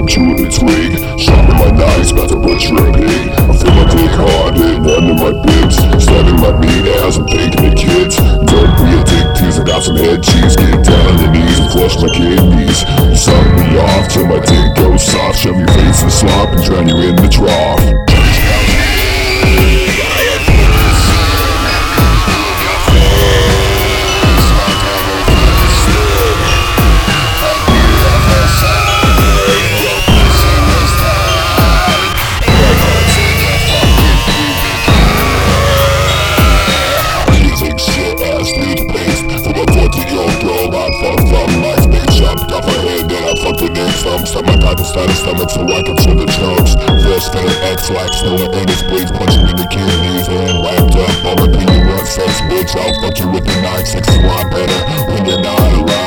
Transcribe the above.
I'm chewing its wig, sharpen my knives, about to butcher a pig. I feel my dick hard and under my bibs, stabbing my meat as I'm thinking of kids. Don't be a dick tease, I got some head cheese. Get down on your knees and flush my kidneys. You suck me off till my dick goes soft. Shove your face in slop and drown you in the trough. Stomach so I can chill the chunks. Fresh fat X-Lax, still in his blades, punching in the kidneys and wrapped up. All up in your one sex, bitch, I'll fuck you with the 9-6 a lot better when you're not alive.